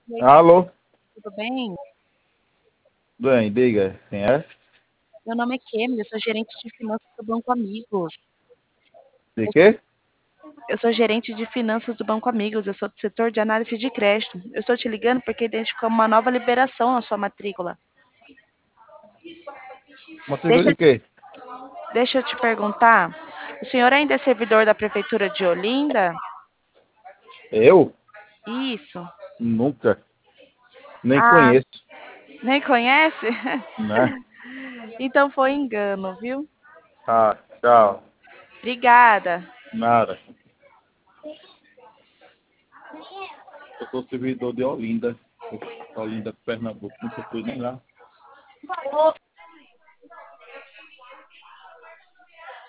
E aí, Alô? tudo bem? Bem, diga, quem é? Meu nome é Kemi, eu sou gerente de finanças do Banco Amigos. De Eu quê? eu sou gerente de finanças do Banco Amigos, eu sou do setor de análise de crédito. Eu estou te ligando porque identificamos uma nova liberação na sua matrícula. Matrícula Deixa, de quê? deixa eu te perguntar, o senhor ainda é servidor da Prefeitura de Olinda? Eu? Isso. Nunca. Nem Ah, conheço, nem conhece? né? Então foi engano, viu? Ah, tchau. Obrigada. Nada. Eu sou servidor de Olinda. Olinda, Pernambuco. Nunca fui nem lá.